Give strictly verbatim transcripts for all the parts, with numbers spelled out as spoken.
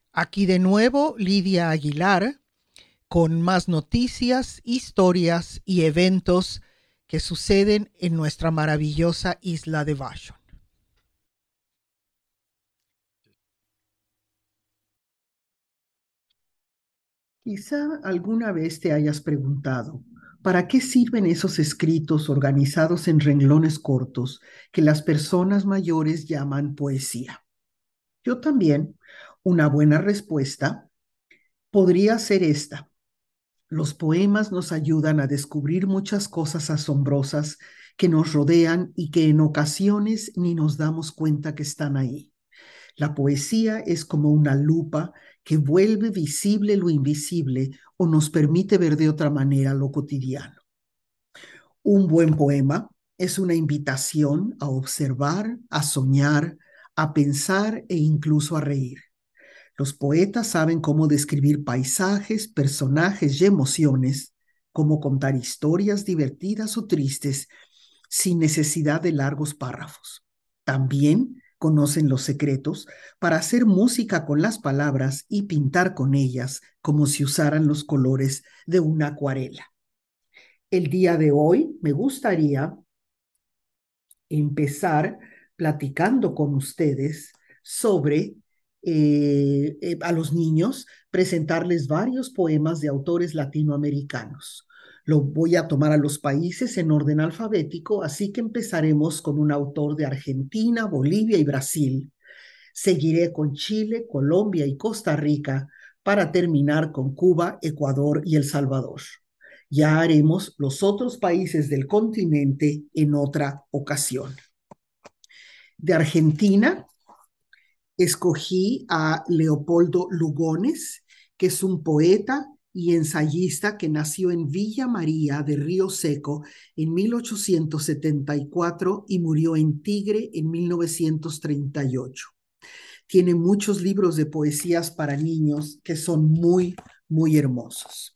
Aquí de nuevo Lidia Aguilar con más noticias, historias y eventos que suceden en nuestra maravillosa isla de Vashon. Quizá alguna vez te hayas preguntado, ¿para qué sirven esos escritos organizados en renglones cortos que las personas mayores llaman poesía? Yo también. Una buena respuesta podría ser esta. Los poemas nos ayudan a descubrir muchas cosas asombrosas que nos rodean y que en ocasiones ni nos damos cuenta que están ahí. La poesía es como una lupa que vuelve visible lo invisible o nos permite ver de otra manera lo cotidiano. Un buen poema es una invitación a observar, a soñar, a pensar e incluso a reír. Los poetas saben cómo describir paisajes, personajes y emociones, cómo contar historias divertidas o tristes sin necesidad de largos párrafos. También conocen los secretos para hacer música con las palabras y pintar con ellas como si usaran los colores de una acuarela. El día de hoy me gustaría empezar platicando con ustedes sobre eh, eh, a los niños, presentarles varios poemas de autores latinoamericanos. Lo voy a tomar a los países en orden alfabético, así que empezaremos con un autor de Argentina, Bolivia y Brasil. Seguiré con Chile, Colombia y Costa Rica para terminar con Cuba, Ecuador y El Salvador. Ya haremos los otros países del continente en otra ocasión. De Argentina, escogí a Leopoldo Lugones, que es un poeta y ensayista que nació en Villa María de Río Seco en mil ochocientos setenta y cuatro y murió en Tigre en mil novecientos treinta y ocho. Tiene muchos libros de poesías para niños que son muy, muy hermosos.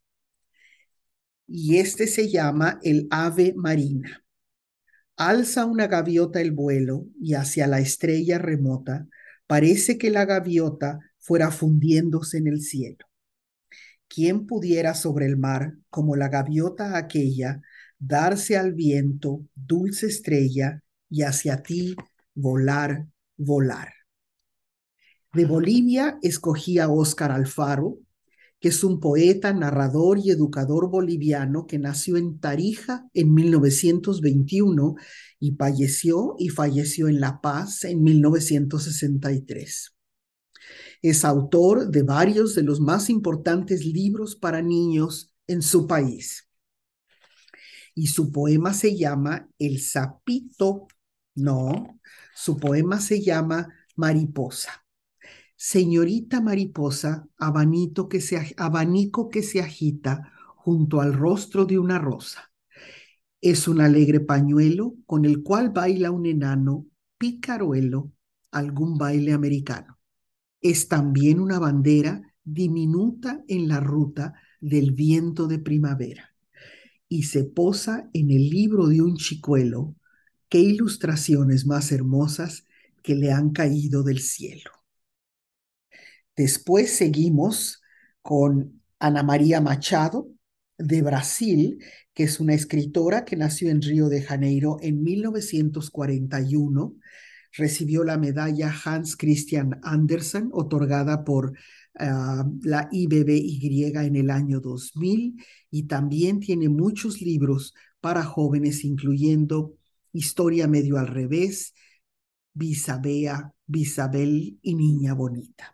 Y este se llama El Ave Marina. Alza una gaviota el vuelo y hacia la estrella remota parece que la gaviota fuera fundiéndose en el cielo. ¿Quién pudiera sobre el mar, como la gaviota aquella, darse al viento, dulce estrella, y hacia ti volar, volar? De Bolivia escogí a Óscar Alfaro, que es un poeta, narrador y educador boliviano que nació en Tarija en mil novecientos veintiuno y falleció y falleció en La Paz en mil novecientos sesenta y tres. Es autor de varios de los más importantes libros para niños en su país. Y su poema se llama El Sapito. No, su poema se llama Mariposa. Señorita mariposa, abanico que, se, abanico que se agita junto al rostro de una rosa. Es un alegre pañuelo con el cual baila un enano picaruelo, algún baile americano. Es también una bandera diminuta en la ruta del viento de primavera y se posa en el libro de un chicuelo. Qué ilustraciones más hermosas que le han caído del cielo. Después seguimos con Ana María Machado, de Brasil, que es una escritora que nació en Río de Janeiro en mil novecientos cuarenta y uno. Recibió la medalla Hans Christian Andersen, otorgada por uh, la I B B Y en el año dos mil, y también tiene muchos libros para jóvenes, incluyendo Historia medio al revés, Bisabea, Bisabel y Niña Bonita.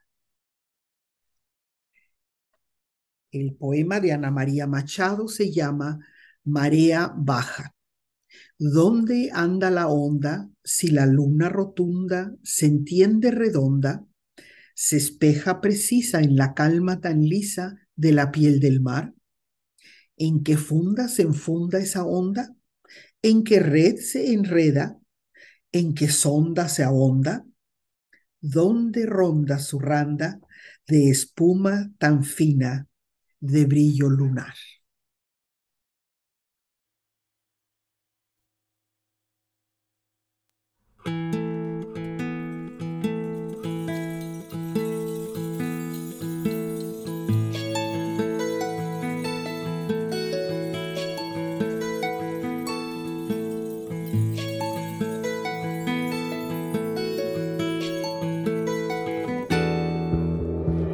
El poema de Ana María Machado se llama Marea Baja. ¿Dónde anda la onda si la luna rotunda se entiende redonda, se espeja precisa en la calma tan lisa de la piel del mar? ¿En qué funda se enfunda esa onda? ¿En qué red se enreda? ¿En qué sonda se ahonda? ¿Dónde ronda su randa de espuma tan fina de brillo lunar?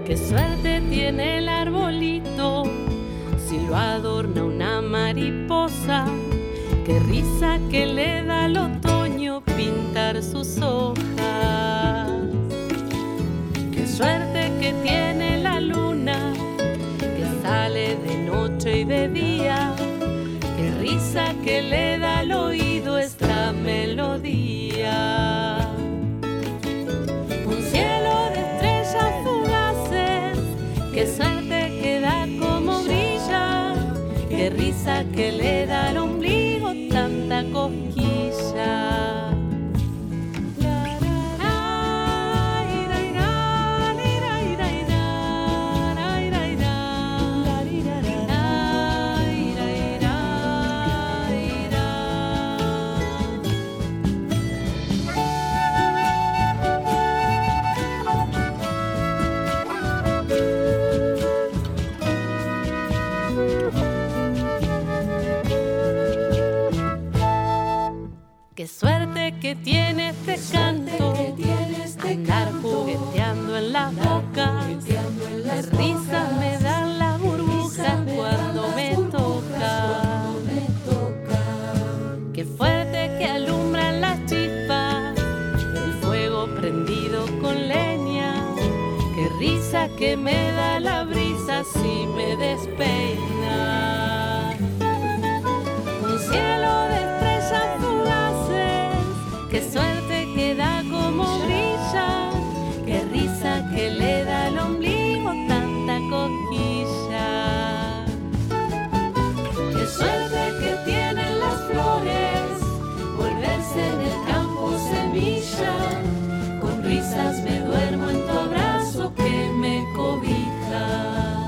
Qué suerte tiene el arbolito si lo adorna una mariposa. Qué risa que le da al otoño pintar sus hojas. Qué suerte que tiene la luna que sale de noche y de día. Qué risa que le da al oído esta melodía. Un cielo de estrellas fugaces, qué suerte que da como brilla. Qué risa que le da al ombligo tanta cosquilla. Qué suerte que tiene este canto, andar jugueteando en las bocas. Qué risas me dan las burbujas cuando me toca. Qué fuerte que alumbran las chispas, el fuego prendido con leña. Qué risa que me da la brisa si me despeina. Un cielo de estrellas fugaces, qué suerte que da como brilla. Qué risa que le da al ombligo tanta cosquilla. Qué suerte que tienen las flores, volverse en el campo semilla. Con risas me duermo en tu abrazo que me cobija.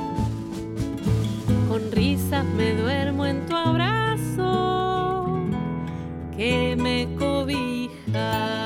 Con risas me duermo en tu abrazo que me cobija.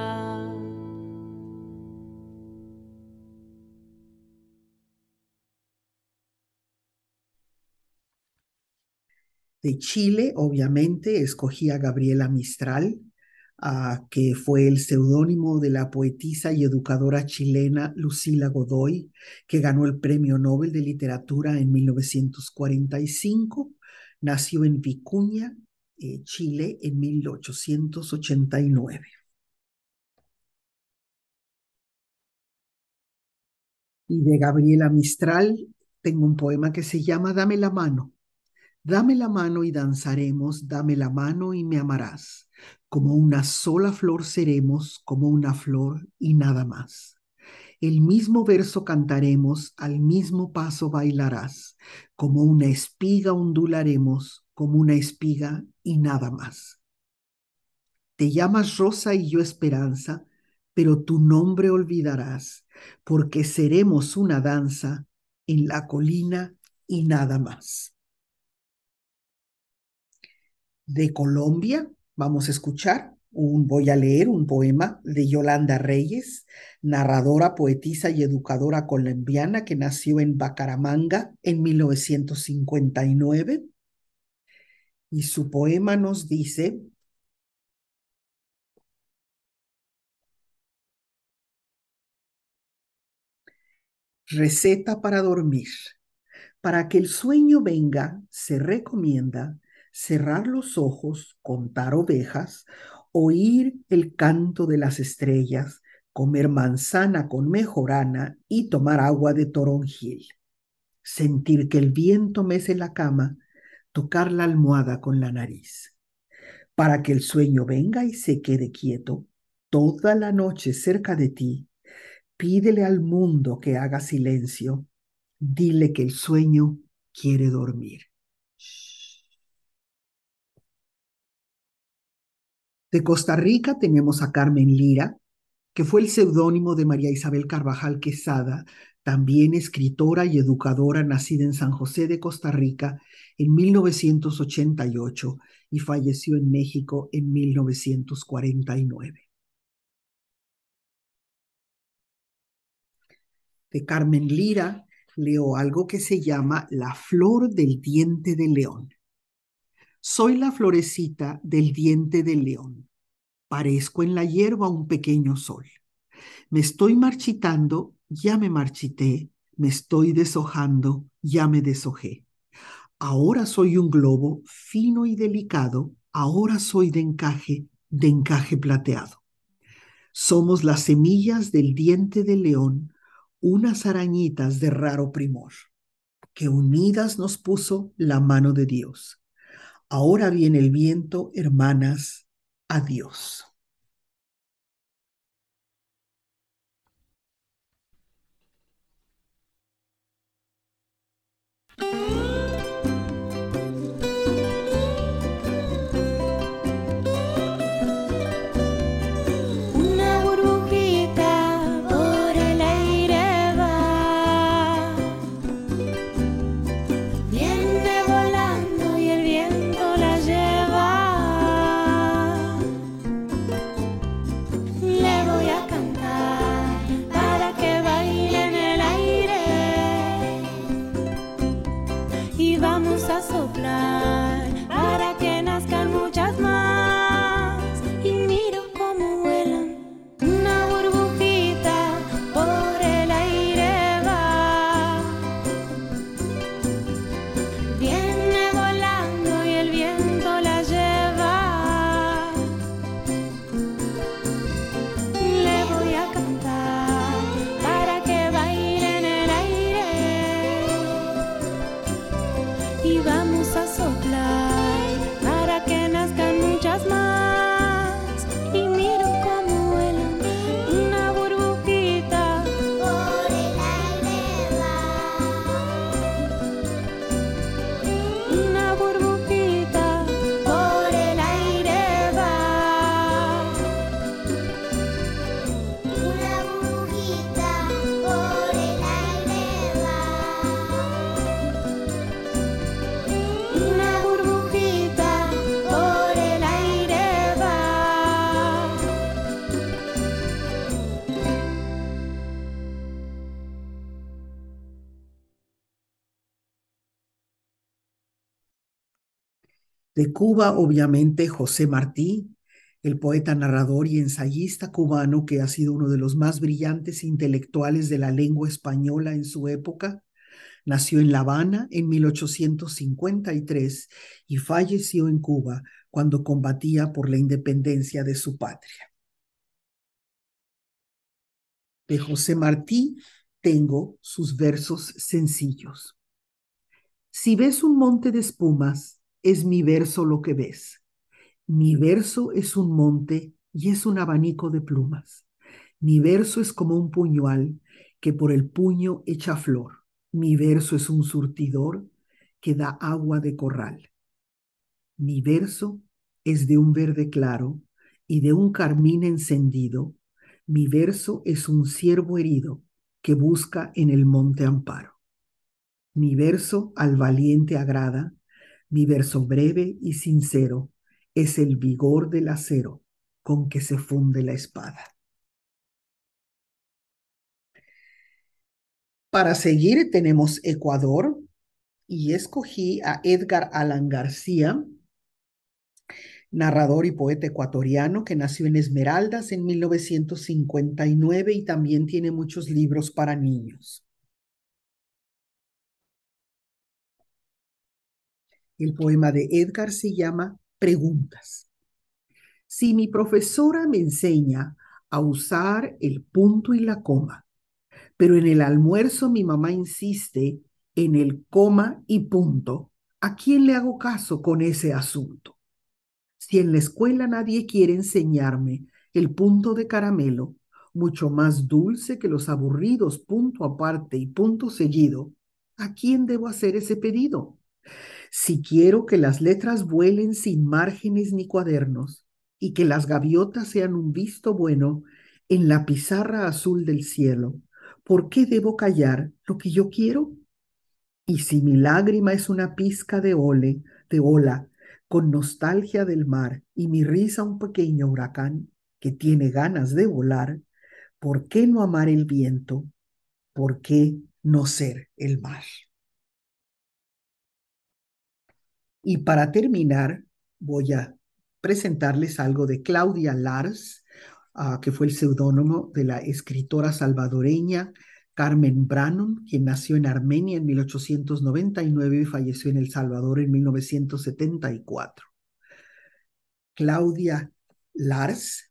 De Chile, obviamente, escogí a Gabriela Mistral, uh, que fue el seudónimo de la poetisa y educadora chilena Lucila Godoy, que ganó el Premio Nobel de Literatura en mil novecientos cuarenta y cinco. Nació en Vicuña, eh, Chile, en mil ochocientos ochenta y nueve. Y de Gabriela Mistral tengo un poema que se llama Dame la mano. Dame la mano y danzaremos, dame la mano y me amarás. Como una sola flor seremos, como una flor y nada más. El mismo verso cantaremos, al mismo paso bailarás. Como una espiga ondularemos, como una espiga y nada más. Te llamas Rosa y yo Esperanza, pero tu nombre olvidarás, porque seremos una danza en la colina y nada más. De Colombia, vamos a escuchar, un, voy a leer un poema de Yolanda Reyes, narradora, poetisa y educadora colombiana que nació en Bucaramanga en mil novecientos cincuenta y nueve. Y su poema nos dice: receta para dormir. Para que el sueño venga, se recomienda cerrar los ojos, contar ovejas, oír el canto de las estrellas, comer manzana con mejorana y tomar agua de toronjil. Sentir que el viento mece la cama, tocar la almohada con la nariz. Para que el sueño venga y se quede quieto toda la noche cerca de ti, pídele al mundo que haga silencio. Dile que el sueño quiere dormir. De Costa Rica tenemos a Carmen Lira, que fue el seudónimo de María Isabel Carvajal Quesada, también escritora y educadora nacida en San José de Costa Rica en mil novecientos ochenta y ocho y falleció en México en mil novecientos cuarenta y nueve. De Carmen Lira leo algo que se llama La flor del diente de león. Soy la florecita del diente de león. Parezco en la hierba un pequeño sol. Me estoy marchitando ya me marchité, me estoy deshojando, ya me deshojé. Ahora soy un globo fino y delicado, ahora soy de encaje, de encaje plateado. Somos las semillas del diente de león, unas arañitas de raro primor, que unidas nos puso la mano de Dios. Ahora viene el viento, hermanas, adiós. Una burbujita por el aire va, viene volando y el viento la lleva. Le voy a cantar para que baile en el aire y vamos a soplar para que nazcan muchas más. Y miro cómo vuelan, una burbujita por el aire va, viene volando y el viento la lleva. Le voy a cantar para que baile en el aire y vamos a soplar para que nazcan muchas más. Y miro cómo vuelan, una burbujita por el aire va, una burbujita por el aire va, una burbujita por el aire va, una burbujita por el aire va. De Cuba, obviamente, José Martí, el poeta, narrador y ensayista cubano que ha sido uno de los más brillantes intelectuales de la lengua española en su época. Nació en La Habana en mil ochocientos cincuenta y tres y falleció en Cuba cuando combatía por la independencia de su patria. De José Martí tengo sus versos sencillos. Si ves un monte de espumas, es mi verso lo que ves. Mi verso es un monte y es un abanico de plumas. Mi verso es como un puñal que por el puño echa flor. Mi verso es un surtidor que da agua de corral. Mi verso es de un verde claro y de un carmín encendido. Mi verso es un ciervo herido que busca en el monte amparo. Mi verso al valiente agrada, mi verso breve y sincero es el vigor del acero con que se funde la espada. Para seguir tenemos Ecuador y escogí a Edgar Allan García, narrador y poeta ecuatoriano que nació en Esmeraldas en mil novecientos cincuenta y nueve y también tiene muchos libros para niños. El poema de Edgar se llama Preguntas. Si mi profesora me enseña a usar el punto y la coma, pero en el almuerzo mi mamá insiste en el coma y punto, ¿a quién le hago caso con ese asunto? Si en la escuela nadie quiere enseñarme el punto de caramelo, mucho más dulce que los aburridos punto aparte y punto seguido, ¿a quién debo hacer ese pedido? Si quiero que las letras vuelen sin márgenes ni cuadernos y que las gaviotas sean un visto bueno en la pizarra azul del cielo, ¿por qué debo callar lo que yo quiero? Y si mi lágrima es una pizca de ole, de ola, con nostalgia del mar y mi risa un pequeño huracán que tiene ganas de volar, ¿por qué no amar el viento? ¿Por qué no ser el mar? Y para terminar, voy a presentarles algo de Claudia Lars, uh, que fue el seudónimo de la escritora salvadoreña Carmen Brannon, quien nació en Armenia en mil ochocientos noventa y nueve y falleció en El Salvador en mil novecientos setenta y cuatro. Claudia Lars,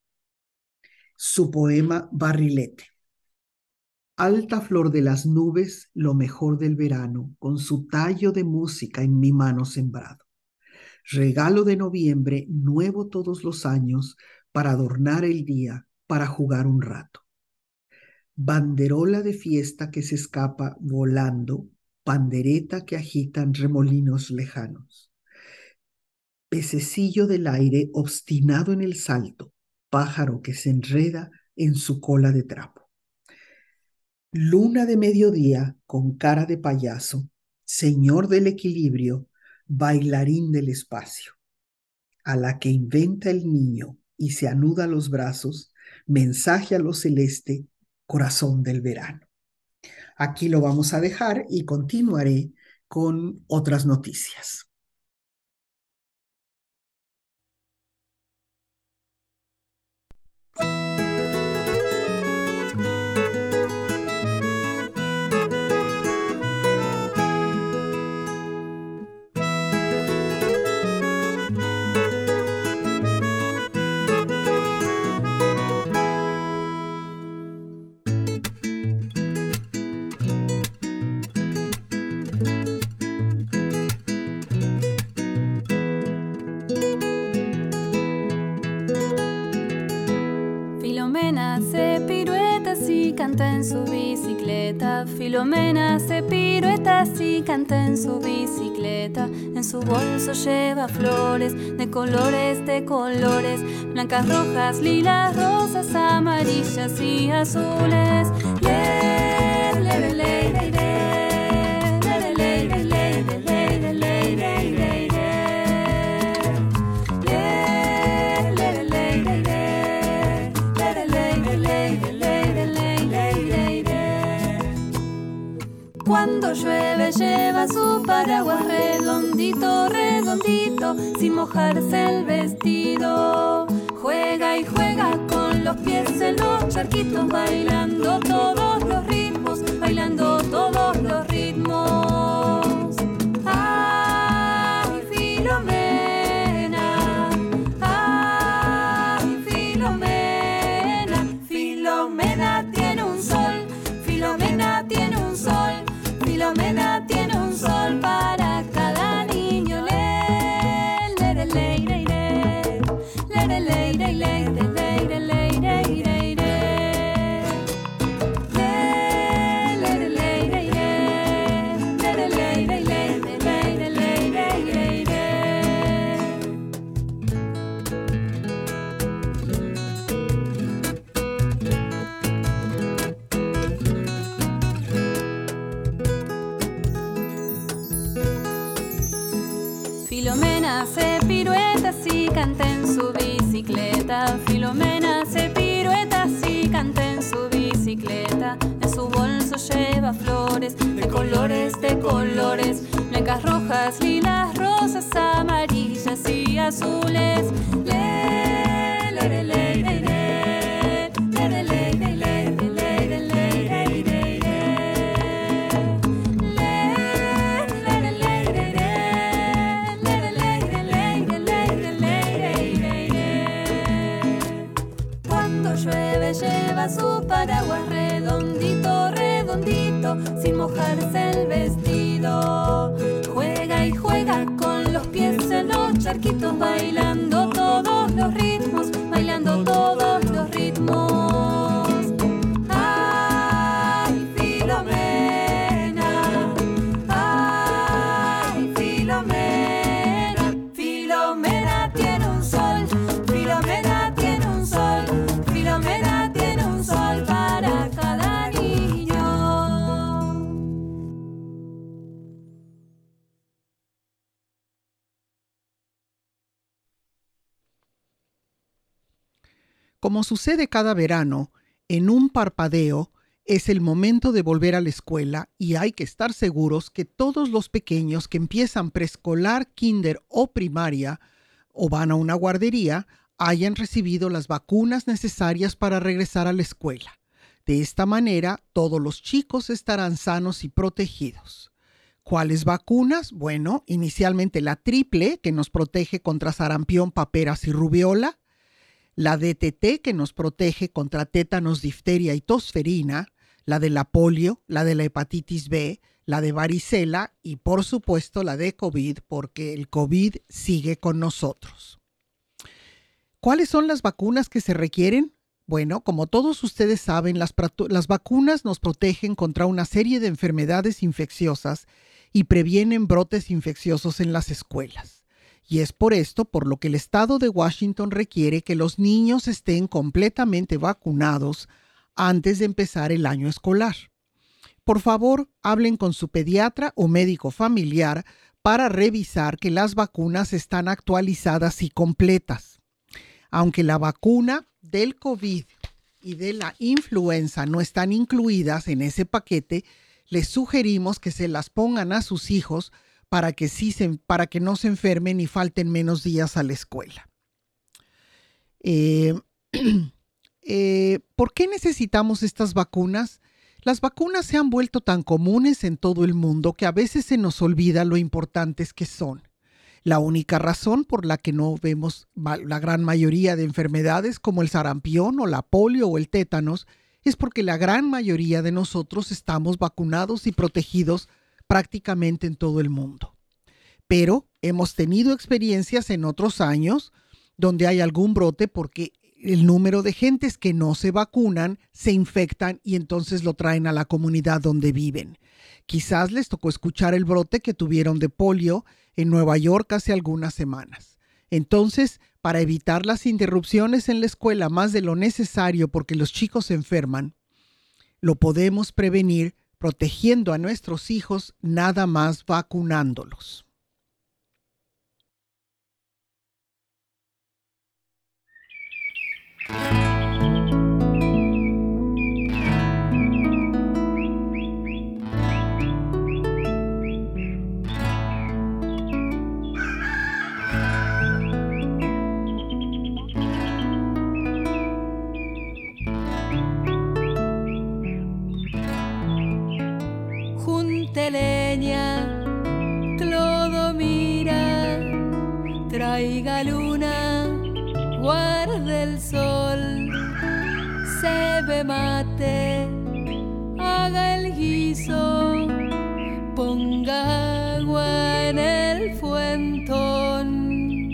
su poema Barrilete. Alta flor de las nubes, lo mejor del verano, con su tallo de música en mi mano sembrado. Regalo de noviembre, nuevo todos los años, para adornar el día, para jugar un rato. Banderola de fiesta que se escapa volando, pandereta que agitan remolinos lejanos. Pececillo del aire obstinado en el salto, pájaro que se enreda en su cola de trapo. Luna de mediodía con cara de payaso, señor del equilibrio, bailarín del espacio. A la que inventa el niño y se anuda los brazos, mensaje a lo celeste, corazón del verano. Aquí lo vamos a dejar y continuaré con otras noticias. Filomena hace piruetas y canta en su bicicleta. Filomena hace piruetas y canta en su bicicleta. En su bolso lleva flores de colores, de colores, blancas, rojas, lilas, rosas, amarillas y azules. Le, le, le, le, le, le. Cuando llueve lleva su paraguas redondito, redondito, sin mojarse el vestido. Juega y juega con los pies en los charquitos, bailando todos los ritmos, bailando todos los ritmos. ¡Ay, Filomena! ¡Ay, Filomena! Filomena tiene un sol, Filomena tiene un sol. Filomena tiene un sol para cada niño. Le, le, le, le, le, le, le, le, le, le, le, le, le, le, le, le, le. Filomena hace piruetas y canta en su bicicleta. Filomena hace piruetas y canta en su bicicleta. En su bolso lleva flores de colores, de colores, blancas, rojas, lilas, rosas, amarillas y azules. Le, le, le, le, le, le. Lleva su paraguas redondito, redondito, sin mojarse el vestido. Juega y juega con los pies en los charquitos, bailando todos los ritmos, bailando todos los ritmos. ¡Ay, Filomena! ¡Ay, Filomena! Filomena tiene un sol, Filomena tiene un sol, Filomena tiene un sol para cada niño. Como sucede cada verano, en un parpadeo es el momento de volver a la escuela y hay que estar seguros que todos los pequeños que empiezan preescolar, kinder o primaria o van a una guardería hayan recibido las vacunas necesarias para regresar a la escuela. De esta manera, todos los chicos estarán sanos y protegidos. ¿Cuáles vacunas? Bueno, inicialmente la triple, que nos protege contra sarampión, paperas y rubiola. La D T T, que nos protege contra tétanos, difteria y tosferina. La de la polio, la de la hepatitis B, la de varicela y, por supuesto, la de COVID, porque el COVID sigue con nosotros. ¿Cuáles son las vacunas que se requieren? Bueno, como todos ustedes saben, las, las vacunas nos protegen contra una serie de enfermedades infecciosas y previenen brotes infecciosos en las escuelas. Y es por esto por lo que el estado de Washington requiere que los niños estén completamente vacunados antes de empezar el año escolar. Por favor, hablen con su pediatra o médico familiar para revisar que las vacunas están actualizadas y completas. Aunque la vacuna del COVID y de la influenza no están incluidas en ese paquete, les sugerimos que se las pongan a sus hijos para que, sí se, para que no se enfermen y falten menos días a la escuela. Eh, eh, ¿Por qué necesitamos estas vacunas? Las vacunas se han vuelto tan comunes en todo el mundo que a veces se nos olvida lo importantes que son. La única razón por la que no vemos la gran mayoría de enfermedades como el sarampión o la polio o el tétanos es porque la gran mayoría de nosotros estamos vacunados y protegidos prácticamente en todo el mundo. Pero hemos tenido experiencias en otros años donde hay algún brote porque el número de gentes que no se vacunan se infectan y entonces lo traen a la comunidad donde viven. Quizás les tocó escuchar el brote que tuvieron de polio en Nueva York hace algunas semanas. Entonces, para evitar las interrupciones en la escuela más de lo necesario porque los chicos se enferman, lo podemos prevenir protegiendo a nuestros hijos nada más vacunándolos. Junte leña, Clodomira, traiga luna, guarde el sol, cebe mate, haga el guiso, ponga agua en el fuentón.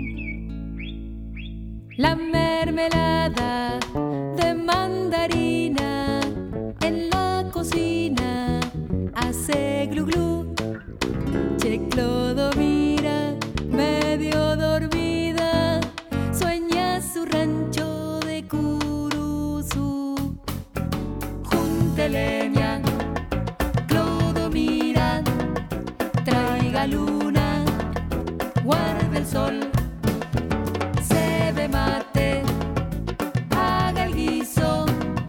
La mermelada de mandarina en la cocina hace glu glu. Che, Clodomira, medio dormida, sueña su rancho de Curuzú. Junte leña, Clodomira, traiga luna, guarde el sol, cebe mate, haga el guiso,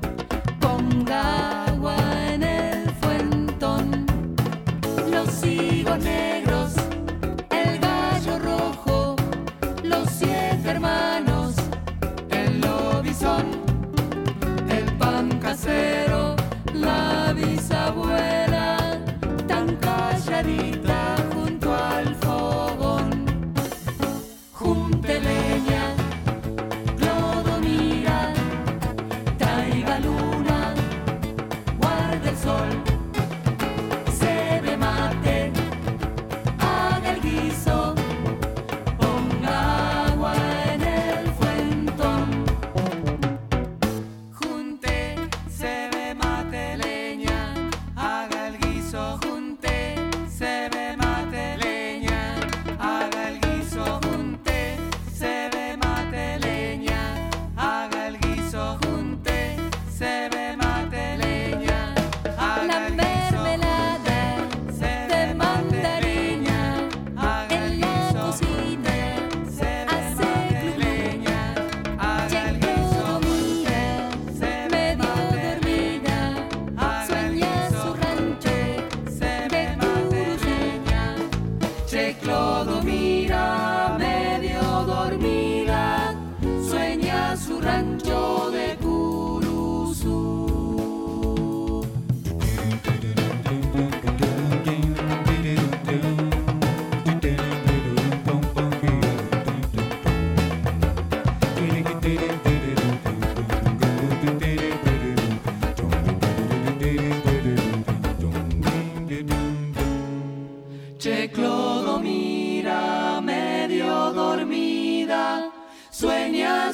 ponga agua en el fuentón. Los higos negros, el gallo rojo, los siete hermanos, el lobizón, el pan casero, la bisabuela, tan calladita junto al fogón. Junte leña, Clodomira, traiga luna, guarde el sol, cebe mate, haga el guiso, ponga agua en el fuentón. Junte, cebe mate, leña, haga el guiso. Junte, cebe mate, leña, haga el guiso. Junte, cebe mate, leña, haga el guiso. Junte, cebe mate, leña, haga el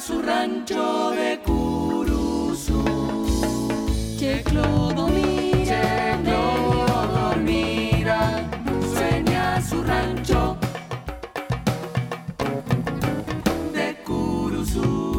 su rancho de Curuzú. Checlo dormirá, Checlo dormirá, sueña su rancho de Curuzú.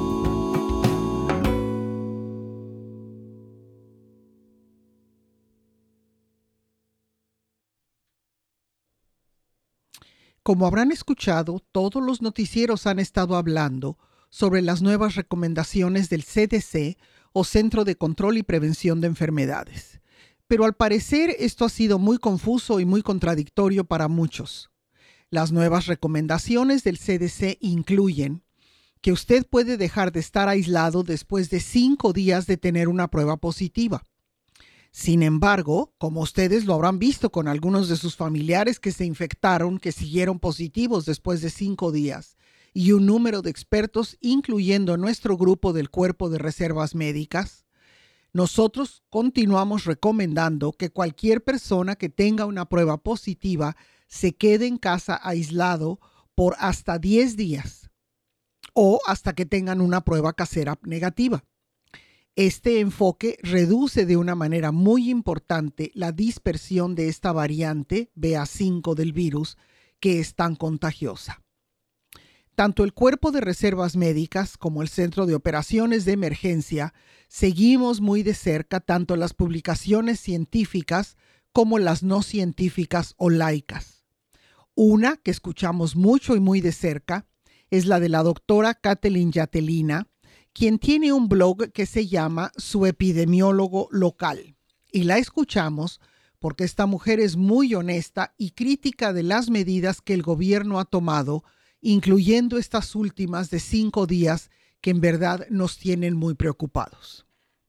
Como habrán escuchado, todos los noticieros han estado hablando sobre las nuevas recomendaciones del C D C o Centro de Control y Prevención de Enfermedades. Pero al parecer esto ha sido muy confuso y muy contradictorio para muchos. Las nuevas recomendaciones del C D C incluyen que usted puede dejar de estar aislado después de cinco días de tener una prueba positiva. Sin embargo, como ustedes lo habrán visto con algunos de sus familiares que se infectaron, que siguieron positivos después de cinco días, y un número de expertos, incluyendo nuestro grupo del Cuerpo de Reservas Médicas, nosotros continuamos recomendando que cualquier persona que tenga una prueba positiva se quede en casa aislado por hasta diez días o hasta que tengan una prueba casera negativa. Este enfoque reduce de una manera muy importante la dispersión de esta variante B A cinco del virus que es tan contagiosa. Tanto el Cuerpo de Reservas Médicas como el Centro de Operaciones de Emergencia seguimos muy de cerca tanto las publicaciones científicas como las no científicas o laicas. Una que escuchamos mucho y muy de cerca es la de la doctora Kathleen Yatelina, quien tiene un blog que se llama Su Epidemiólogo Local. Y la escuchamos porque esta mujer es muy honesta y crítica de las medidas que el gobierno ha tomado, incluyendo estas últimas de cinco días que en verdad nos tienen muy preocupados.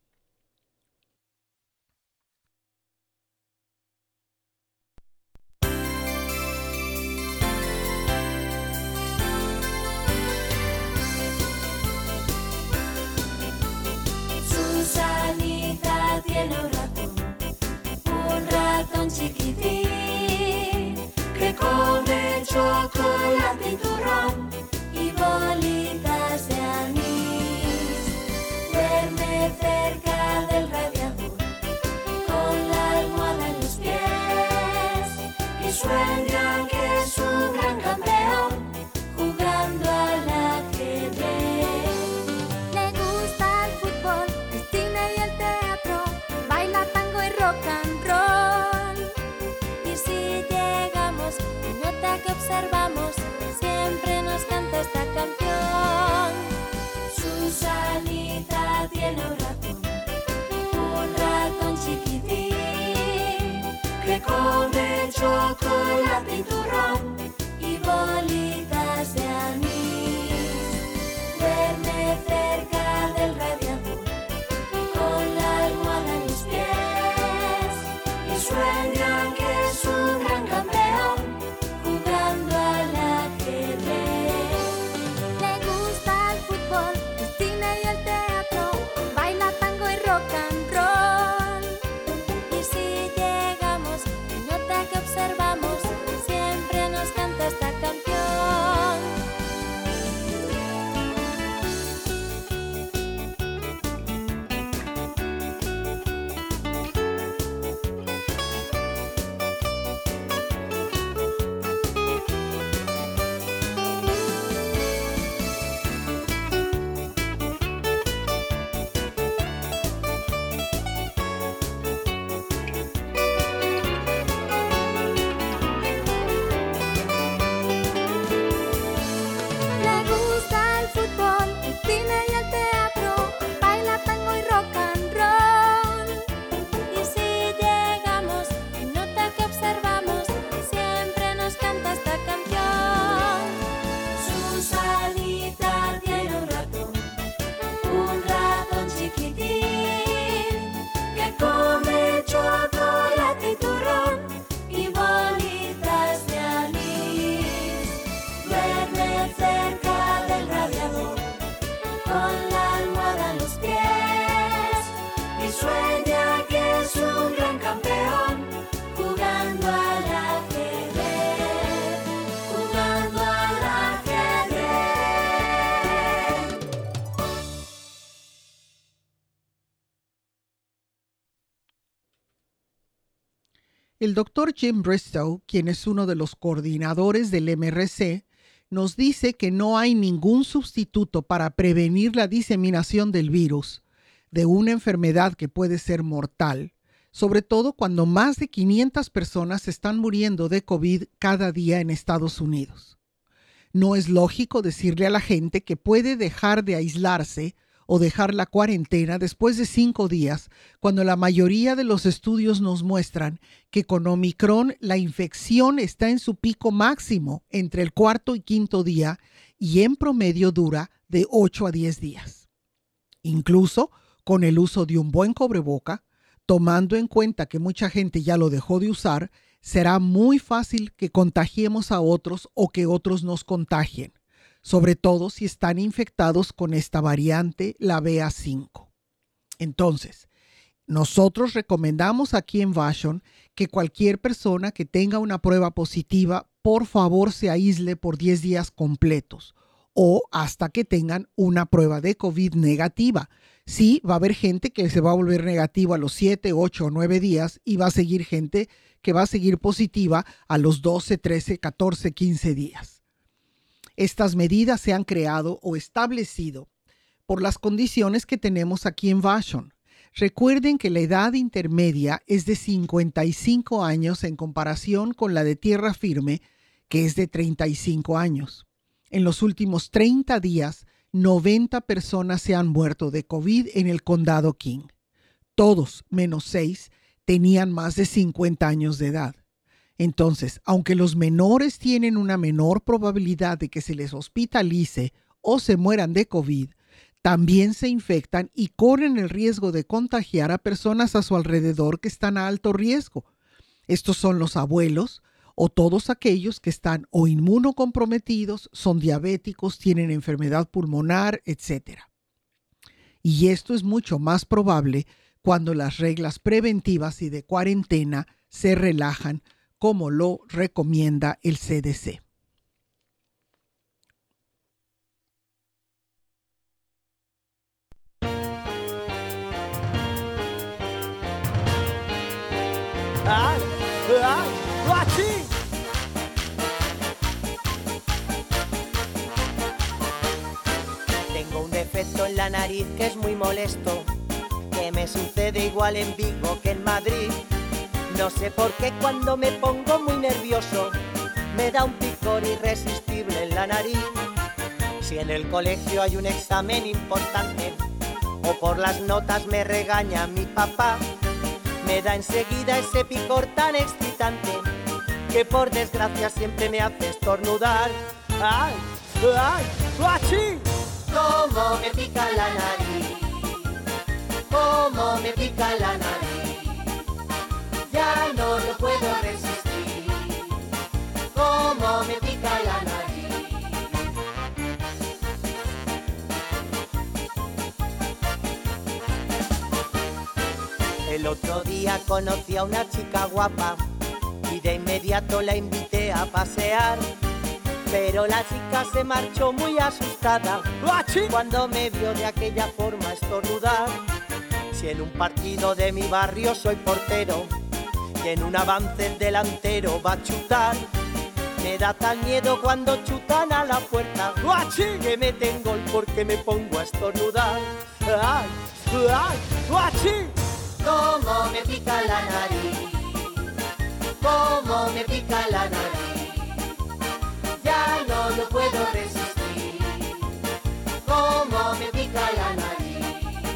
Susanita tiene un ratón, un ratón chiquitín, que come chocolate y turrón y bolitas de anís. Duerme cerca del radiador, con la almohada en los pies, y sueña que es un gran campeón, jugando al ajedrez. Le gusta el fútbol, el cine y el teatro, baila tango y rock and roll. Y si llegamos y nota que observamos, siempre nos canta esta canción. Susanita tiene un ratón, un ratón chiquitín, que come chocolate y turrón y bolitas de anís. Duerme cerca del radiador, con la almohada en los pies, y sueña que es un gran campeón, jugando al ajedrez. Le gusta el fútbol, el cine y el teatro, baila tango y rock and roll. Y si llegamos y nota que observamos, siempre El doctor Jim Bristow, quien es uno de los coordinadores del M R C, nos dice que no hay ningún sustituto para prevenir la diseminación del virus, de una enfermedad que puede ser mortal, sobre todo cuando más de quinientas personas están muriendo de COVID cada día en Estados Unidos. No es lógico decirle a la gente que puede dejar de aislarse o dejar la cuarentena después de cinco días, cuando la mayoría de los estudios nos muestran que con Omicron la infección está en su pico máximo entre el cuarto y quinto día y en promedio dura de ocho a diez días. Incluso con el uso de un buen cubreboca, tomando en cuenta que mucha gente ya lo dejó de usar, será muy fácil que contagiemos a otros o que otros nos contagien, sobre todo si están infectados con esta variante, la B A cinco. Entonces, nosotros recomendamos aquí en Vashon que cualquier persona que tenga una prueba positiva, por favor se aísle por diez días completos o hasta que tengan una prueba de COVID negativa. Sí, va a haber gente que se va a volver negativa a los siete, ocho o nueve días y va a seguir gente que va a seguir positiva a los doce, trece, catorce, quince días. Estas medidas se han creado o establecido por las condiciones que tenemos aquí en Vashon. Recuerden que la edad intermedia es de cincuenta y cinco años en comparación con la de tierra firme, que es de treinta y cinco años. En los últimos treinta días, noventa personas se han muerto de COVID en el condado King. Todos, menos seis, tenían más de cincuenta años de edad. Entonces, aunque los menores tienen una menor probabilidad de que se les hospitalice o se mueran de COVID, también se infectan y corren el riesgo de contagiar a personas a su alrededor que están a alto riesgo. Estos son los abuelos o todos aquellos que están o inmunocomprometidos, son diabéticos, tienen enfermedad pulmonar, etcétera. Y esto es mucho más probable cuando las reglas preventivas y de cuarentena se relajan, como lo recomienda el C D C. ¡Ay! ¡Ay! ¡Guachín! Tengo un defecto en la nariz que es muy molesto, que me sucede igual en Vigo que en Madrid. No sé por qué cuando me pongo muy nervioso me da un picor irresistible en la nariz. Si en el colegio hay un examen importante o por las notas me regaña mi papá, me da enseguida ese picor tan excitante que por desgracia siempre me hace estornudar. ¡Ay! ¡Ay! ¡Guachín! Cómo me pica la nariz, cómo me pica la nariz, ya no lo puedo resistir, cómo me pica la nariz. El otro día conocí a una chica guapa y de inmediato la invité a pasear. Pero la chica se marchó muy asustada cuando me vio de aquella forma estornudar. Si en un partido de mi barrio soy portero y en un avance el delantero va a chutar, me da tal miedo cuando chutan a la puerta que meten gol porque me pongo a estornudar. ¡Ay! ¡Ay! ¡Guachín! Cómo me pica la nariz, cómo me pica la nariz, ya no lo puedo resistir, cómo me pica la nariz.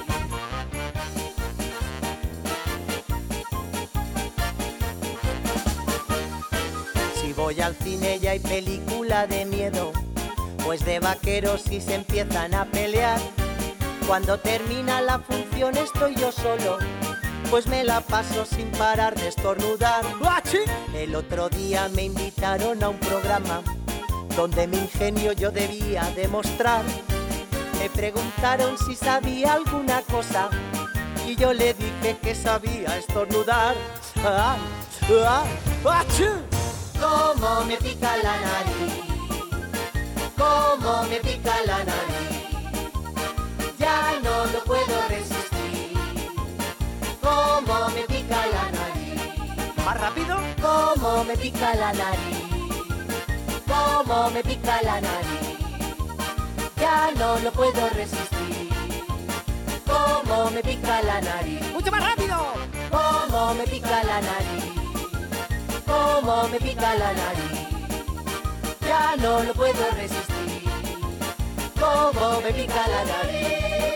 Si voy al cine y hay película de miedo, pues de vaqueros y se empiezan a pelear. Cuando termina la función estoy yo solo, pues me la paso sin parar de estornudar. El otro día me invitaron a un programa donde mi ingenio yo debía demostrar. Me preguntaron si sabía alguna cosa y yo le dije que sabía estornudar. ¡Ay! ¡Ay! ¡Achú! Cómo me pica la nariz, cómo me pica la nariz, ya no lo puedo resistir, cómo me pica la nariz. ¿Más rápido? Cómo me pica la nariz, cómo me pica la nariz, ya no lo puedo resistir. Cómo me pica la nariz, ¡Mucho más rápido! cómo me pica la nariz, cómo me pica la nariz, ya no lo puedo resistir. Cómo me pica la nariz.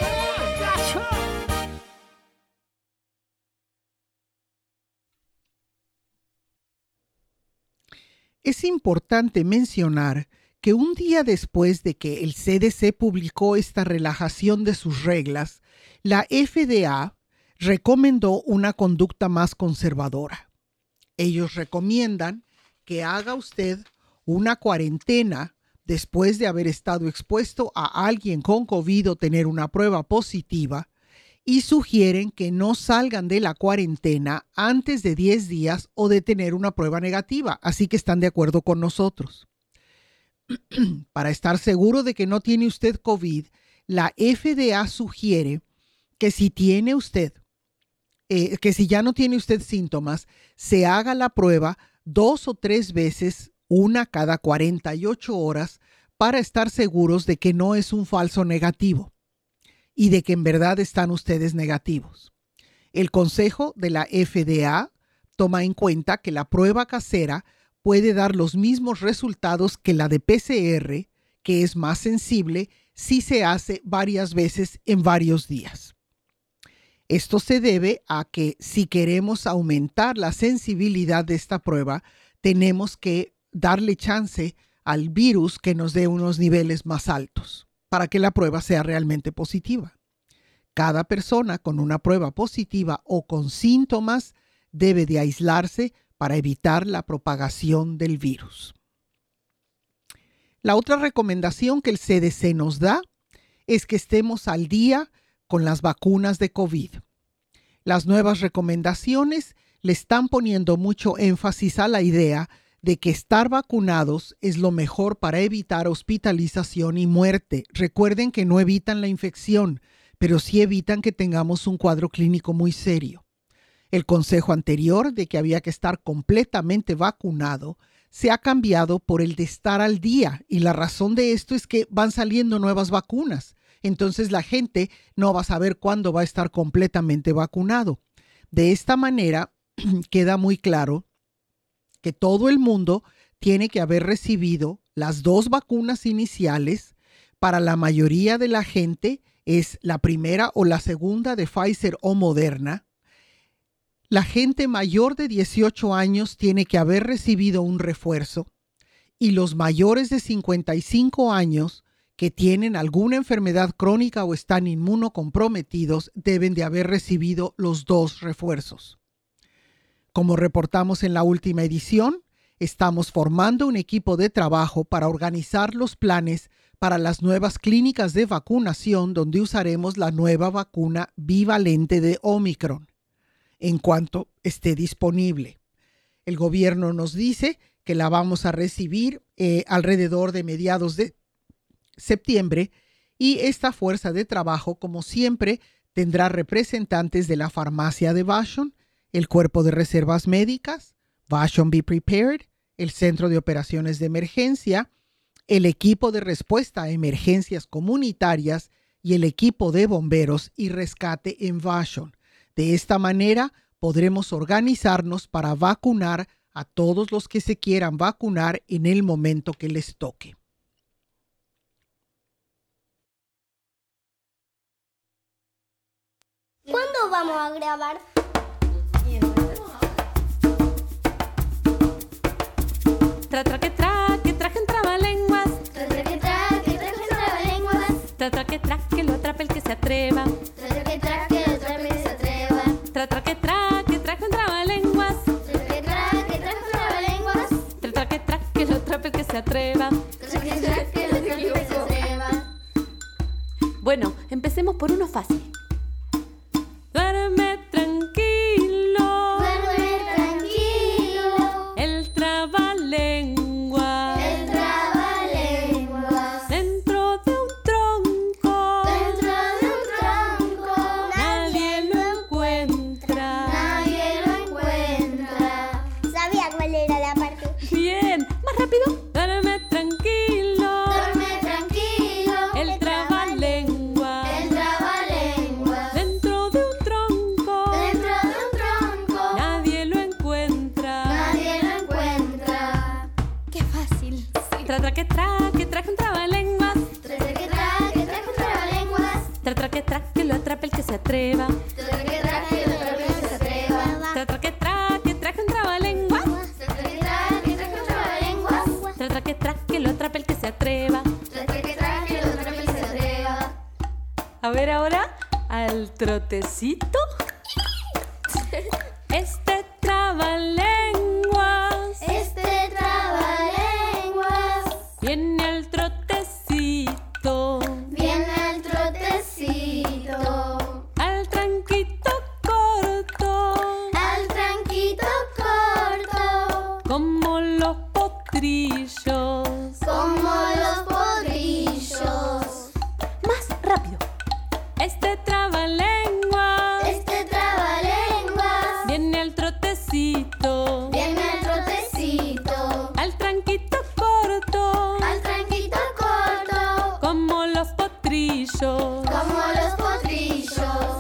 Es importante mencionar que un día después de que el C D C publicó esta relajación de sus reglas, la F D A recomendó una conducta más conservadora. Ellos recomiendan que haga usted una cuarentena después de haber estado expuesto a alguien con COVID o tener una prueba positiva, y sugieren que no salgan de la cuarentena antes de diez días o de tener una prueba negativa. Así que están de acuerdo con nosotros. Para estar seguro de que no tiene usted COVID, la F D A sugiere que si tiene usted, eh, que si ya no tiene usted síntomas, se haga la prueba dos o tres veces, una cada cuarenta y ocho horas, para estar seguros de que no es un falso negativo y de que en verdad están ustedes negativos. El consejo de la F D A toma en cuenta que la prueba casera puede dar los mismos resultados que la de P C R, que es más sensible si se hace varias veces en varios días. Esto se debe a que si queremos aumentar la sensibilidad de esta prueba, tenemos que darle chance al virus que nos dé unos niveles más altos para que la prueba sea realmente positiva. Cada persona con una prueba positiva o con síntomas debe de aislarse para evitar la propagación del virus. La otra recomendación que el C D C nos da es que estemos al día con las vacunas de COVID. Las nuevas recomendaciones le están poniendo mucho énfasis a la idea de que estar vacunados es lo mejor para evitar hospitalización y muerte. Recuerden que no evitan la infección, pero sí evitan que tengamos un cuadro clínico muy serio. El consejo anterior de que había que estar completamente vacunado se ha cambiado por el de estar al día, y la razón de esto es que van saliendo nuevas vacunas. Entonces la gente no va a saber cuándo va a estar completamente vacunado. De esta manera queda muy claro que todo el mundo tiene que haber recibido las dos vacunas iniciales. Para la mayoría de la gente es la primera o la segunda de Pfizer o Moderna. La gente mayor de dieciocho años tiene que haber recibido un refuerzo, y los mayores de cincuenta y cinco años que tienen alguna enfermedad crónica o están inmunocomprometidos deben de haber recibido los dos refuerzos. Como reportamos en la última edición, estamos formando un equipo de trabajo para organizar los planes para las nuevas clínicas de vacunación donde usaremos la nueva vacuna bivalente de Omicron en cuanto esté disponible. El gobierno nos dice que la vamos a recibir eh, alrededor de mediados de septiembre, y esta fuerza de trabajo, como siempre, tendrá representantes de la farmacia de Vashon, el cuerpo de reservas médicas, Vashon Be Prepared, el centro de operaciones de emergencia, el equipo de respuesta a emergencias comunitarias y el equipo de bomberos y rescate en Vashon. De esta manera podremos organizarnos para vacunar a todos los que se quieran vacunar en el momento que les toque. ¿Cuándo vamos a grabar? Tra, tra, que tra, que traje un trabalenguas. Tra, tra, que tra, que traje un trabalenguas. Tra, tra, que tra, que lo atrape el que se atreva. Tra, tra, que tra, que lo atrape el que se atreva. Tra, tra, que tra, que traje un trabalenguas. Tra, tra, que tra, que traje un trabalenguas. Tra, tra, que tra, que lo atrape el que se atreva. Tra, tra, que tra, que lo atrape el que se atreva. Bueno, empecemos por uno fácil. Duerme tranquilo. Duerme tranquilo. El trabalenguas. El trabalenguas. Dentro de un tronco. Dentro de un tronco. Nadie lo encuentra. Nadie lo encuentra. Tra, tra, que tra, que traje un trabalenguas. Tra, tra, que tra, que traje un trabalenguas. Tra, tra, que tra, que lo atrape el que se atreva. Tra, tra, que tra, que lo atrape el que se atreva. Tra, tra, que tra, que traje un trabalenguas. Tra, tra, que tra, que traje un trabalenguas. Tra, tra, que tra, que lo atrape el que se atreva. Tra, tra, que tra, que lo atrape el que se atreva. A ver ahora, al trotecito. Este trabalenguas Este trabalenguas viene al trotecito, viene al trotecito, al tranquito corto, al tranquito corto, como los potrillos. como los potrillos. Más rápido. Este trabalenguas Este trabalenguas viene al trotecito, viene al trotecito, al tranquito corto, al tranquito corto, como los potrillos. como los potrillos.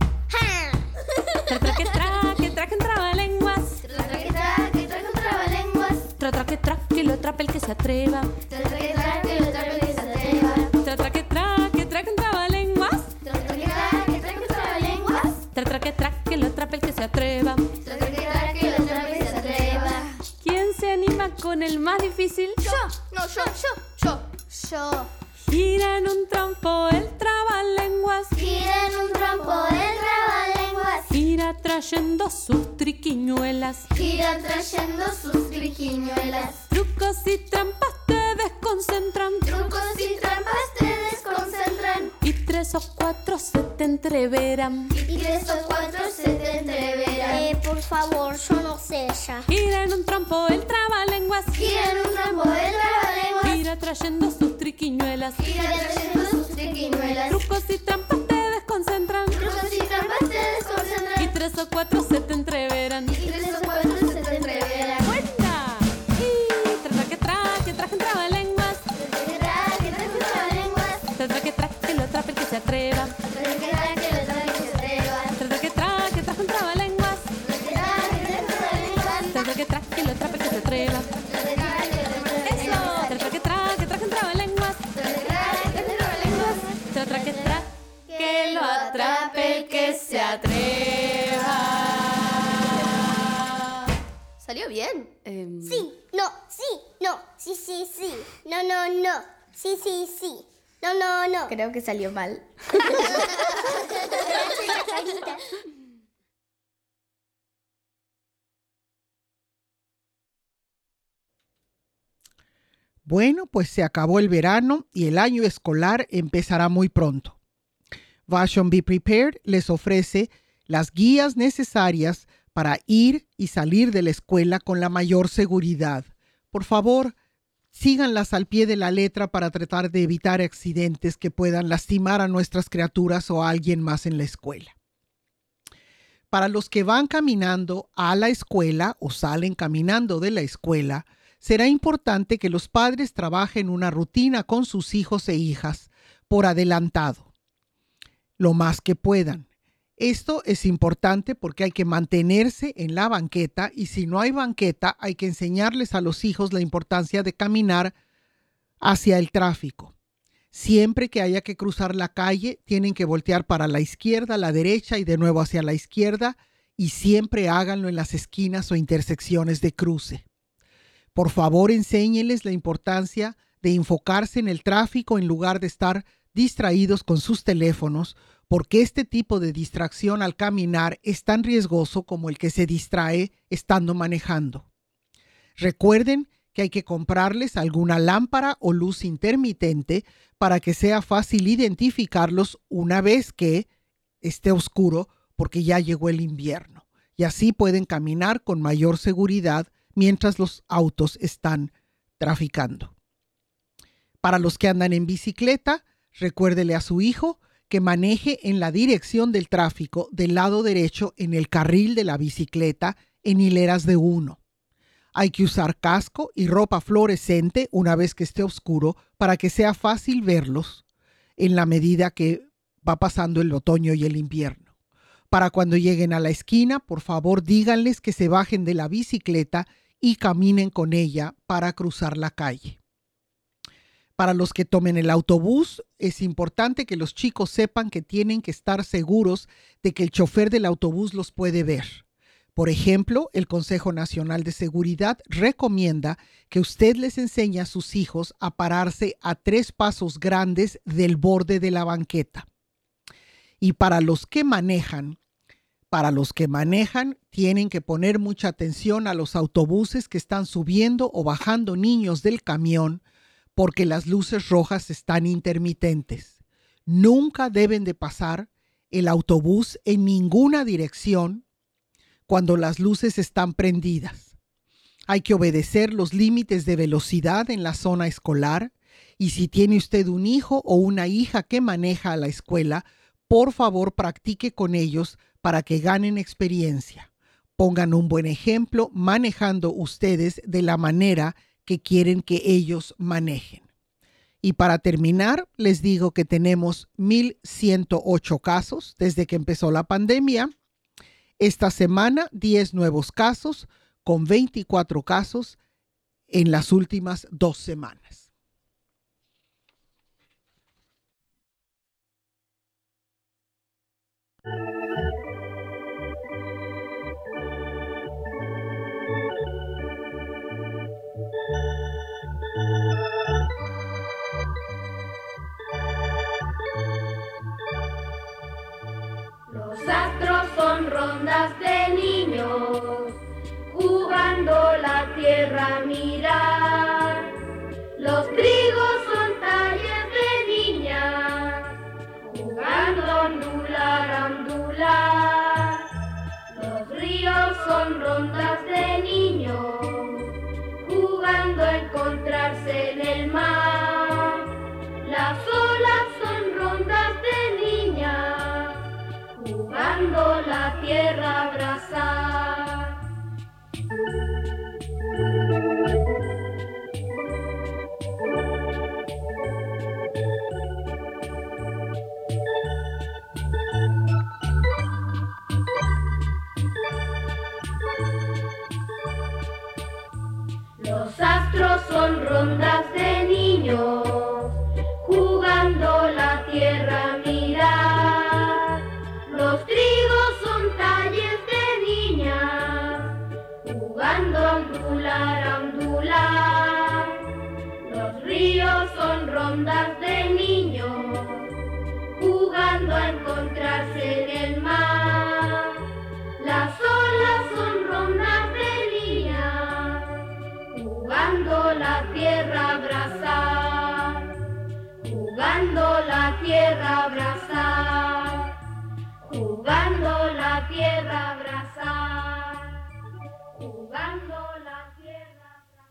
Tra, tra, que tra, que traje un trabalenguas. Tra, tra, que tra, que traje un trabalenguas. Tra, tra, que tra, que lo atrape el que se atreva. Tra, tra, que tra, que lo atrape el que se atreva. Tra, tra, que tra, que traje un trabalenguas. Tra, tra, que tra, que traje un trabalenguas. Tra, tra, que tra, que lo atrape el que se atreva. Tra, tra, que tra, que lo atrape el que se atreva. ¿Quién se anima con el más difícil? Yo, no, yo, yo, yo, yo. Gira en un trompo el trabalenguas. Gira en un trompo el trabalenguas. Gira trayendo sus triquiñuelas. Gira trayendo sus triquiñuelas. Trucos y trampas te desconcentran. Trucos y trampas te desconcentran. Y tres o cuatro se te entreveran. Y tres o cuatro se te entreveran. Eh, por favor, yo no sé ya. Gira en un trompo el trabalenguas. Gira en un trompo el trabalenguas. Gira trayendo sus triquiñuelas. Gira trayendo sus triquiñuelas. Trucos y trampas te desconcentran. Trucos y trampas te desconcentran. Y tres o cuatro se te entreveran. Y tres o cuatro se te entreveran. ¡Buena! Y tra, tra, que tra, que traje un trabalenguas. Tra, tra, que tra, que traje un trabalenguas. Tra, tra, que tra, que lo atrape el que se atreva. Tra, tra, que tra, que lo atrape el que se atreva. Tra, tra, que tra, que traje un trabalenguas. Tra, tra, que tra, que traje un trabalenguas. Tra, tra, que tra, que lo atrape el que se atreva. Tra, tra, que tra, que lo atrape el que se ¡Eso! atreva. Tra, tra, que tra, que traje un trabalenguas. Tra, tra, que tra, que traje un trabalenguas. Tra, tra, que tra, que lo atrape el que se atreva. ¿Salió bien? Em, Sí, no, sí, no, sí, sí, sí. No, no, no. Sí, sí, sí. No, no, no. Creo que salió mal. Bueno, pues se acabó el verano y el año escolar empezará muy pronto. Vashon Be Prepared les ofrece las guías necesarias para ir y salir de la escuela con la mayor seguridad. Por favor, síganlas al pie de la letra para tratar de evitar accidentes que puedan lastimar a nuestras criaturas o a alguien más en la escuela. Para los que van caminando a la escuela o salen caminando de la escuela, será importante que los padres trabajen una rutina con sus hijos e hijas por adelantado, lo más que puedan. Esto es importante porque hay que mantenerse en la banqueta y si no hay banqueta hay que enseñarles a los hijos la importancia de caminar hacia el tráfico. Siempre que haya que cruzar la calle tienen que voltear para la izquierda, la derecha y de nuevo hacia la izquierda y siempre háganlo en las esquinas o intersecciones de cruce. Por favor, enséñenles la importancia de enfocarse en el tráfico en lugar de estar distraídos con sus teléfonos, porque este tipo de distracción al caminar es tan riesgoso como el que se distrae estando manejando. Recuerden que hay que comprarles alguna lámpara o luz intermitente para que sea fácil identificarlos una vez que esté oscuro, porque ya llegó el invierno. Y así pueden caminar con mayor seguridad mientras los autos están traficando. Para los que andan en bicicleta, recuérdele a su hijo que maneje en la dirección del tráfico del lado derecho en el carril de la bicicleta en hileras de uno. Hay que usar casco y ropa fluorescente una vez que esté oscuro para que sea fácil verlos en la medida que va pasando el otoño y el invierno. Para cuando lleguen a la esquina, por favor díganles que se bajen de la bicicleta y caminen con ella para cruzar la calle. Para los que tomen el autobús, es importante que los chicos sepan que tienen que estar seguros de que el chofer del autobús los puede ver. Por ejemplo, el Consejo Nacional de Seguridad recomienda que usted les enseñe a sus hijos a pararse a tres pasos grandes del borde de la banqueta. Y para los que manejan, para los que manejan, tienen que poner mucha atención a los autobuses que están subiendo o bajando niños del camión, porque las luces rojas están intermitentes. Nunca deben de pasar el autobús en ninguna dirección cuando las luces están prendidas. Hay que obedecer los límites de velocidad en la zona escolar, y si tiene usted un hijo o una hija que maneja a la escuela, por favor practique con ellos para que ganen experiencia. Pongan un buen ejemplo manejando ustedes de la manera que quieren que ellos manejen. Y para terminar, les digo que tenemos mil ciento ocho casos desde que empezó la pandemia. Esta semana, diez nuevos casos, con veinticuatro casos en las últimas dos semanas. Los astros son rondas de niños, jugando la tierra a mirar. Los trigos son talles de niñas, jugando a ondular, a ondular. Los ríos son rondas de niños, jugando a encontrarse en el mar. Las olas son rondas de niñas, jugando la tierra a abrazar. Los astros son rondas de niños, jugando la tierra a mirar. Los trigos son talles de niñas, jugando a ondular, a ondular. Los ríos son rondas de niños, jugando a encontrarse en el mar. Las olas son rondas de niñas, jugando la tierra a abrazar, jugando la tierra a abrazar, jugando la tierra a abrazar, jugando la tierra a abrazar.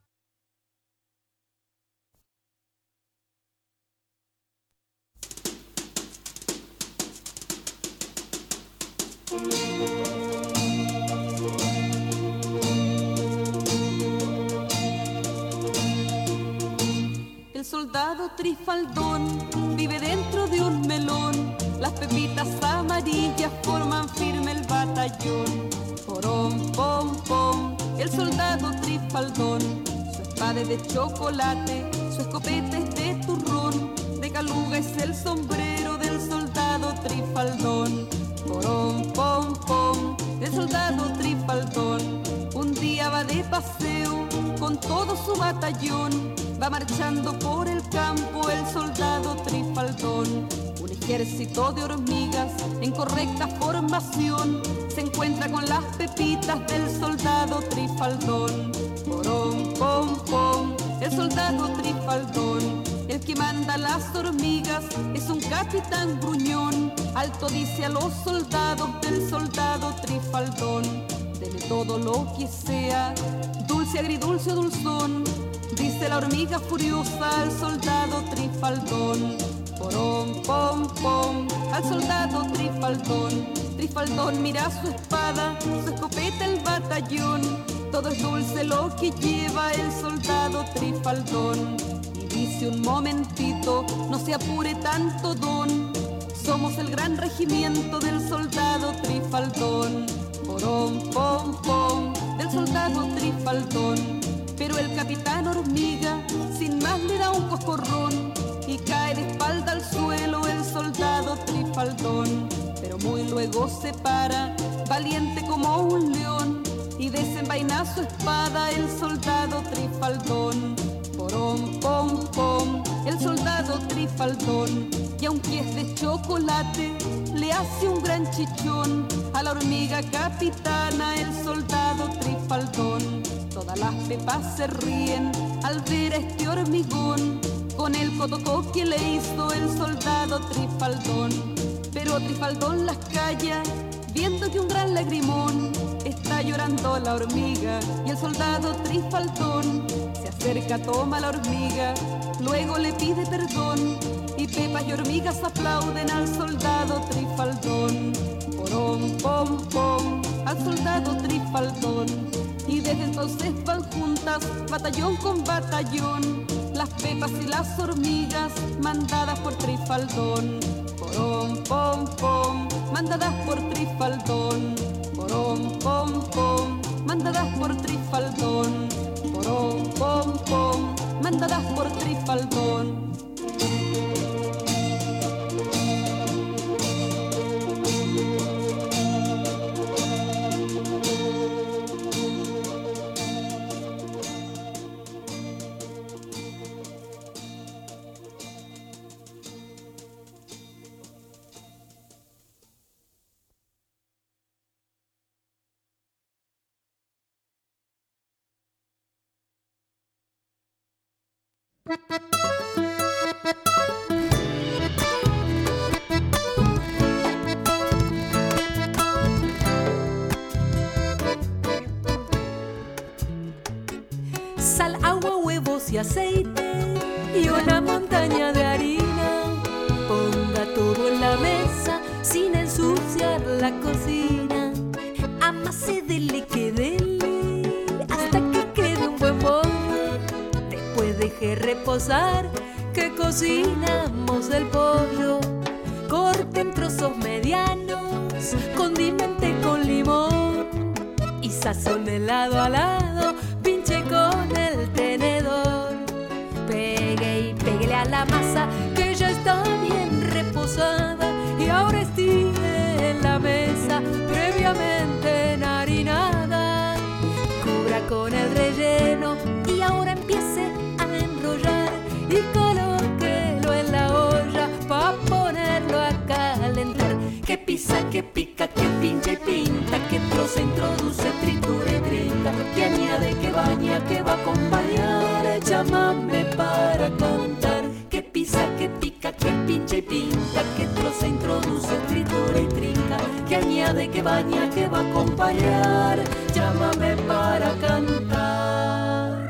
El soldado trifaldón vive dentro de un melón. Las pepitas amarillas forman firme el batallón. Porón, pom, pom, el soldado trifaldón. Su espada es de chocolate, su escopeta es de turrón. De caluga es el sombrero del soldado trifaldón. Porón, pom, pom, el soldado trifaldón. Un día va de paseo con todo su batallón. Va marchando por el campo el soldado trifaldón. Un ejército de hormigas en correcta formación se encuentra con las pepitas del soldado trifaldón. Porón, pom, pom, el soldado trifaldón. El que manda las hormigas es un capitán gruñón. Alto dice a los soldados del soldado trifaldón: dele todo lo que sea, dulce, agridulce o dulzón. Dice la hormiga furiosa al soldado trifaldón. Porón, pom, pom, al soldado trifaldón. Trifaldón mira su espada, su escopeta, el batallón. Todo es dulce lo que lleva el soldado trifaldón. Y dice un momentito, no se apure tanto don. Somos el gran regimiento del soldado trifaldón. Porón, pom, pom, del soldado trifaldón. Pero el capitán hormiga sin más le da un coscorrón y cae de espalda al suelo el soldado Trifaldón. Pero muy luego se para, valiente como un león, y desenvaina su espada el soldado Trifaldón. Porón, pom, pom, el soldado Trifaldón, y aunque es de chocolate, le hace un gran chichón a la hormiga capitana el soldado Trifaldón. Todas las pepas se ríen al ver a este hormigón con el cotocó que le hizo el soldado Trifaldón. Pero Trifaldón las calla, viendo que un gran lagrimón está llorando la hormiga, y el soldado Trifaldón se acerca, toma a la hormiga, luego le pide perdón, y pepas y hormigas aplauden al soldado Trifaldón. Porón, pom, pom, al soldado Trifaldón, y desde entonces van juntas, batallón con batallón, las pepas y las hormigas mandadas por Trifaldón. Porón, pom, pom, mandadas por Trifaldón. Porón, pom, pom, mandadas por Trifaldón. Porón, pom, pom, mandadas por Trifaldón. Sal, agua, huevos y aceite y una montaña de harina. Ponga todo en la mesa sin ensuciar la cocina. Amase, dele que dele hasta que quede un buen pollo. Después deje reposar que cocinamos el pollo. Corte en trozos medianos, condimente con limón y sazone lado a lado, pinche con el tenedor. Pegue y péguele a la masa que ya está bien reposada, y ahora estire en la mesa previamente enharinada. Cubra con el relleno y ahora empiece a enrollar y colóquelo en la olla pa' ponerlo a calentar. Que pisa, que pica, que pincha y pinta, que troza, introduce, tritura y trinca, que añade, que baña, que va a acompañar, llámame para cantar. Que pisa, que pica, que pincha y pinta, que troza, introduce, tritura y trinca, que añade, que baña, que va a acompañar, llámame para cantar.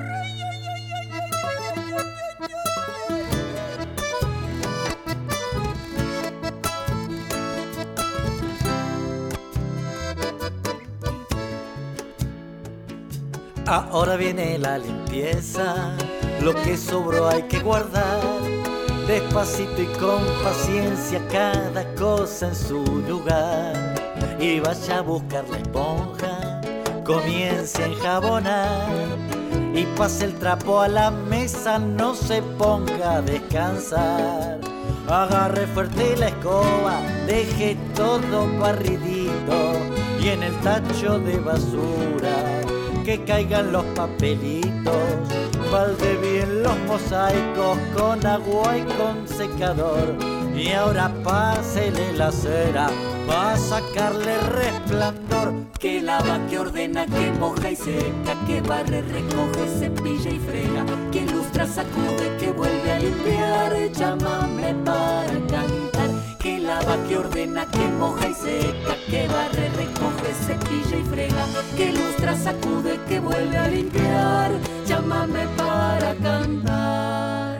Ahora viene la limpieza, lo que sobró hay que guardar. Despacito y con paciencia, cada cosa en su lugar. Y vaya a buscar la esponja, comience a enjabonar. Y pase el trapo a la mesa, no se ponga a descansar. Agarre fuerte la escoba, deje todo barridito. Y en el tacho de basura que caigan los papelitos, balde bien los mosaicos con agua y con secador. Y ahora pásele la cera va a sacarle resplandor. Que lava, que ordena, que moja y seca, que barre, recoge, cepilla y frega, que lustra, sacude, que vuelve a limpiar, llámame para cantar. Que lava, que ordena, que moja y seca, que barre, recoge, cepilla y frega, que lustra, sacude, que vuelve a limpiar, llámame para cantar.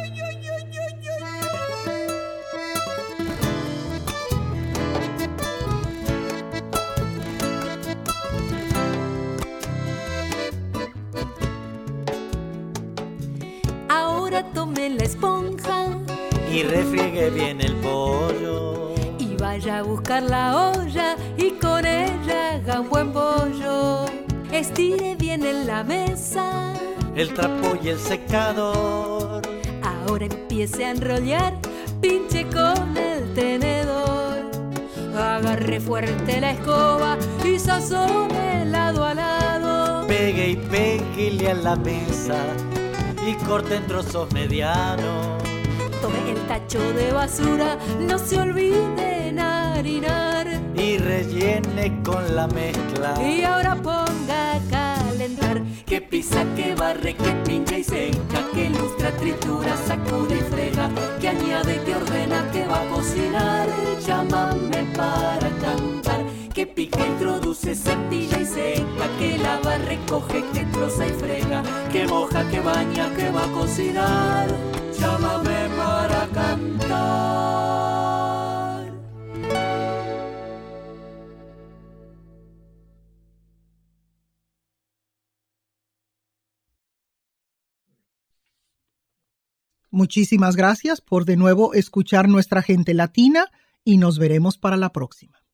Ahora tome la esponja y refriegue bien el pollo. Y vaya a buscar la olla y con ella haga un buen pollo. Estire bien en la mesa el trapo y el secador. Ahora empiece a enrollar, pinche con el tenedor. Agarre fuerte la escoba y sazone lado a lado. Pegue y péguele a la mesa y corte en trozos medianos. Tome el tacho de basura, no se olvide harinar. Y rellene con la mezcla. Y ahora ponga a calentar. Que pisa, que barre, que pincha y seca, que lustra, tritura, sacude y frega, que añade, que ordena, que va a cocinar. Llámame para cantar. Que pica, introduce, cepilla y seca, que lava, recoge, que troza y frega, que moja, que baña, que va a cocinar. Llámame para cantar. Muchísimas gracias por de nuevo escuchar Nuestra Gente Latina y nos veremos para la próxima.